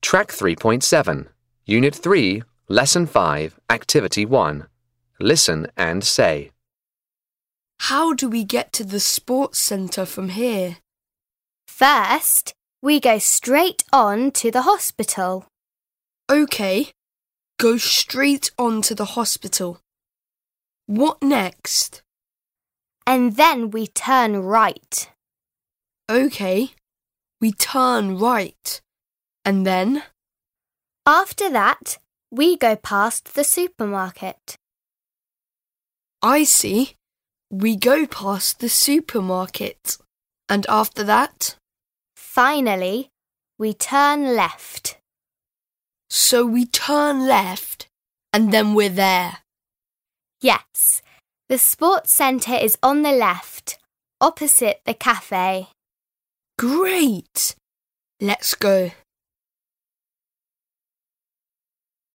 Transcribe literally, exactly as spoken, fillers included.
Track three point seven, Unit three, Lesson five, Activity one. Listen and say. How do we get to the sports centre from here? First, we go straight on to the hospital. OK, go straight on to the hospital. What next? And then we turn right. OK, we turn right. And then? After that, we go past the supermarket. I see. We go past the supermarket. And after that? Finally, we turn left. So we turn left and then we're there. Yes, the sports centre is on the left, opposite the cafe. Great! Let's go.